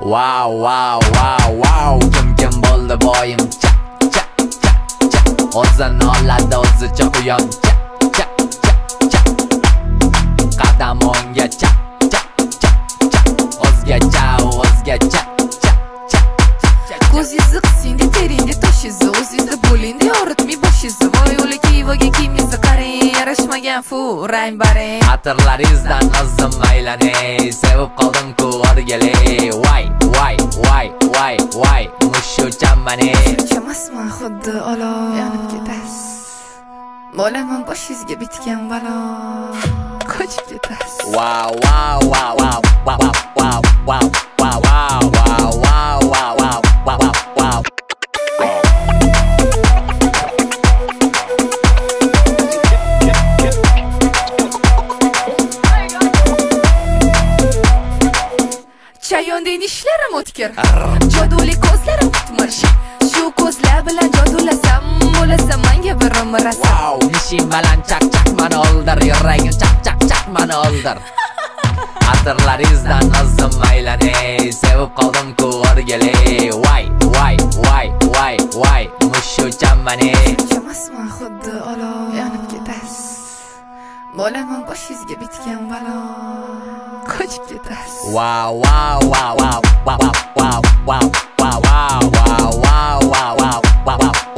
Wow wow wow wow kim bo'ldi boyim cha cha cha cha o'zini oladi o'zicha quyon cha cha cha cha qadam o'ngga cha cha cha cha o'zgacha o'zgacha cha cha cha ko'zingizni qisingda teringda toshingizni o'zingizda bo'lingda yoritmay boshingizni voy o'li kiyvaga kiyimingizni qarang yarashmagan fu rang barang xatirlaringizdan o'zim aylanay sevib qoldim-ku o'rgalay voy voy voy voy voy mushuchammane chamasman xuddi olov yonib ketasiz bo'laman boshingizga bitgan balo qochib ketasiz wow wow wow wow wow wow wow wow wow wow wow wow wow wow wow Chayondek ishlarim o'tkir joduli ko'zlarim kutmish shu ko'zlar bilan jodulasam bo'lasam menga birim rasam wow nishing baland chaq chaq mani oldir yuragim chaq chaq chaq mani oldir xatirlaringizdan o'zim aylanay sevib qoldim-ku o'rgalay voy voy voy voy voy mushuchammane chamasman xuddi olov yonib ketasiz bo'laman boshingizga bitgan balo qochib ketasiz wow wow wow wow wow wow wow wow wow wow wow wow wow wow